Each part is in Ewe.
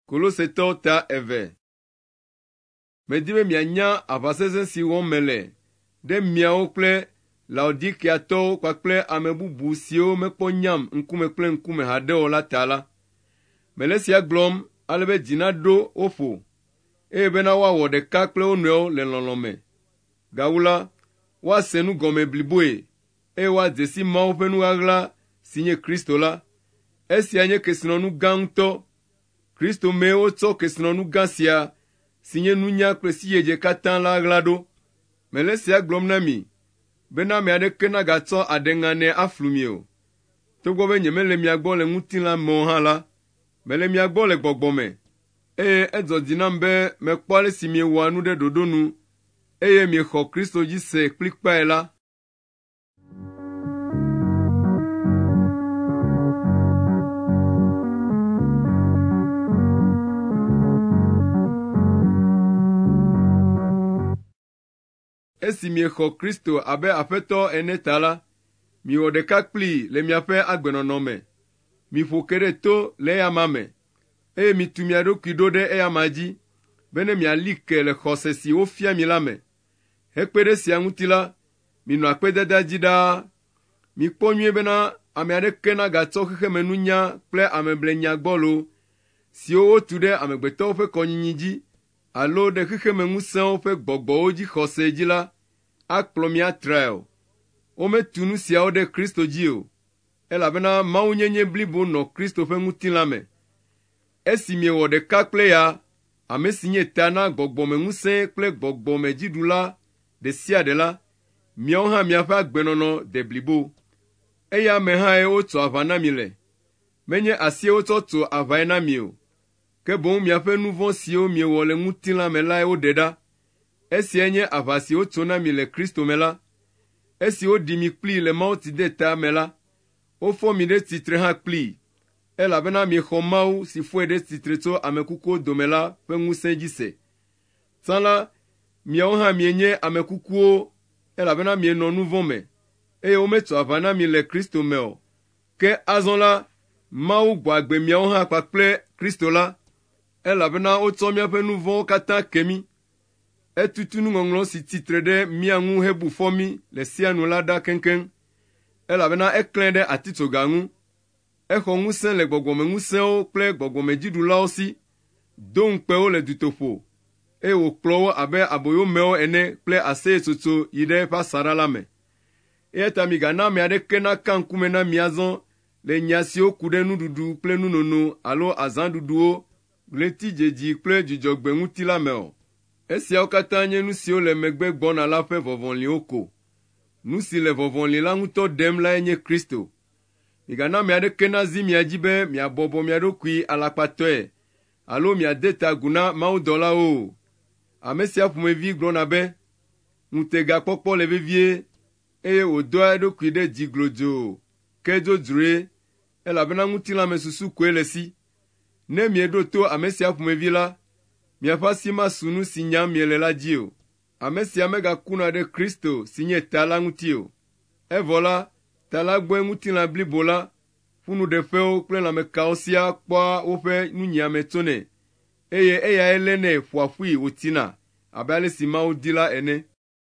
Kolosetɔ ta eve. Medibe mianya avasese si wɔm mele ɖe miawo kple Laodikiatɔwo kpakple ame bubu siwo mekpɔ nyam ŋkume kple ŋkume haɖe o la ta la. Mele sia gblɔm ale be dzi naɖo wo ƒo, eye bena woawɔ ɖeka kple wo nɔewo le lɔlɔ̃ me. Gawu la, woase nu gɔme bliboe, eye woadze si Mawu ƒe nuɣaɣla si nye Kristo la. Esia nye kesinɔnu gã ŋutɔ. Kristo mee wotsɔ kesinɔnu gã sia si nye nunya kple siyedze katã la ɣla ɖo. Mele sia gblɔm na mi, bena ame aɖeke nagatsɔ aɖeŋanɛ aflu mi o. Togbɔ be nyemele mia gbɔ le ŋutilã me o hã la, mele mia gbɔ le gbɔgbɔ me, eye edzɔ dzi nam be mekpɔ ale si miewɔa nu ɖe ɖoɖo nu, eye miexɔ Kristo dzi se kplikpae la. Esi miexɔ Kristo abe aƒetɔ ene ta la, miwɔ ɖeka kplii le miaƒe agbenɔnɔ me. Miƒo ke ɖe to le eyama me, eye mitu mia ɖokui ɖo ɖe eyama dzi, be ne miali ke le xɔse si wofia mi la me. Hekpe ɖe sia ŋuti la, minɔ akpedada dzi ɖaa. Mikpɔ nyuie bena ame aɖeke nagatsɔ xexemenunya kple ameblenya gbɔlo, siwo wotu ɖe amegbetɔwo ƒe kɔnyinyi dzi, alo ɖe xexemeŋusẽwo ƒe gbɔgbɔwo dzi xɔse dzi la, akplɔ mi atrae o. Wometu nu siawo ɖe Kristo dzi o, elabena mawunyenye blibo nɔ Kristo ƒe ŋutilã me. Esi miewɔ ɖeka kple ya, ame si nye ta na gbɔgbɔmeŋusẽ kple gbɔgbɔmedziɖula ɖe sia ɖe la, miawo hã miaƒe agbenɔnɔ de blibo. Eya me hãe wotso aʋa na mi le. Menye asie wotsɔ tso aʋae na mi o, ke boŋ miaƒe nu vɔ̃ siwo miewɔ le ŋutilã me lae woɖe ɖa. Esia nye aʋa si wotso na mi le Kristo me la. Esi woɖi mi kplii le mawutsideta me la, wofɔ mi ɖe tsitre hã kplii, elabena miexɔ Mawu si fɔe ɖe tsitre tso ame kukuwo dome la ƒe ŋusẽ dzi se. Tsã la, miawo hã mienye ame kukuwo, elabena mienɔ nu vɔ̃ me, eye wometso aʋa na mi le Kristo me o. Ke azɔ la, Mawu gbɔ agbe miawo hã kpakple Kristo la, elabena wotsɔ miaƒe nu vɔ̃wo katã ke mi. Etutu nuŋɔŋlɔ si tsitre ɖe mia ŋu hebu fɔ mi le sia nu la ɖa keŋkeŋ, elabena eklãe ɖe atitsoga ŋu. Exɔ ŋusẽ le gbɔgbɔmeŋusẽwo kple gbɔgbɔmedziɖulawo si, do ŋukpe wo le dutoƒo, eye wòkplɔ wo abe aboyomewo ene kple aseyetsotso yi ɖe eƒe asaɖa la me. Eya ta migana ame aɖeke naka ŋkume na mi azɔ le nya siwo ku ɖe nuɖuɖu kple nunono alo azãɖuɖuwo, ɣletidzedzi kple dzudzɔgbe ŋuti la me o. Esiawo katã nye nu siwo le megbe gbɔna la ƒe vɔvɔ̃liwo ko. Nu si le vɔvɔ̃li la ŋutɔ ɖem lae nye Kristo. Migana ame aɖeke nazi mia dzi be miabɔbɔ mia ɖokui alakpatɔe, alo miade ta agu na mawudɔlawo o. Ame sia ƒomevi gblɔna be, ŋutegakpɔkpɔ le vevie, eye wòdoa eɖokui ɖe dzi glodzoo, ke dzodzroe, elabena ŋutilãme susu koe le si. Ne mieɖo to ame sia ƒomevi la, miaƒe asi masu nu si nyam miele la dzi o. Ame sia megakuna ɖe Kristo si nye ta la ŋuti o. Evɔ la, ta la gbɔe ŋutilã blibo la, ƒunuɖeƒewo kple lãmekawo sia kpɔa woƒe nunyiame tsonɛ, eye eyae lénɛ ƒoa ƒui wòtina, abe ale si Mawu di la ene.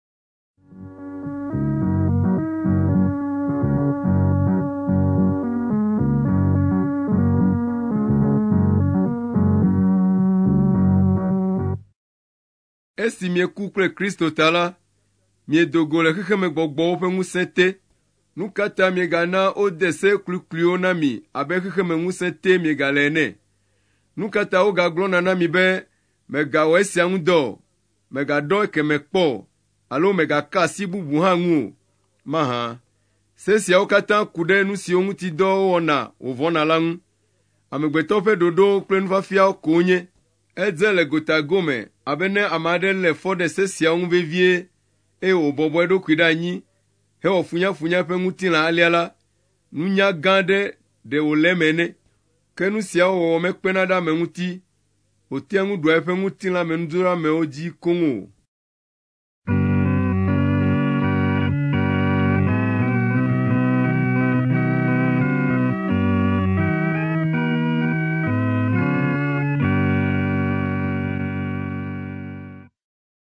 Esi mieku kple Kristo ta la, miedogo le xexemegbɔgbɔwo ƒe ŋusẽ te. Nu ka ta miegana wode se kluikluiwo na mi abe xexemeŋusẽ te miegale ene? Nu ka ta wogagblɔna na mi be megawɔ esia ŋu dɔ o, megaɖɔ ekeme kpɔ, alo megaka asi bubu hã ŋu o? Mahã. Se siawo katã ku ɖe nu siwo ŋuti dɔ wɔna wòvɔna la ŋu. Amegbetɔ ƒe ɖoɖowo kple nufiafiawo ko nye. Edze le gota gome abe ne ame aɖe lé fɔ ɖe se siawo ŋu vevie, eye wòbɔbɔ eɖokui ɖe anyi, hewɔ funyafunya ƒe ŋutilã alia la, nunya gã aɖe ɖe wòle eme ne. Ke nu siawo wɔwɔ mekpena ɖe ame ŋuti, wòtea ŋu ɖua eƒe ŋutilã me nudoɖamewo dzi koŋ o.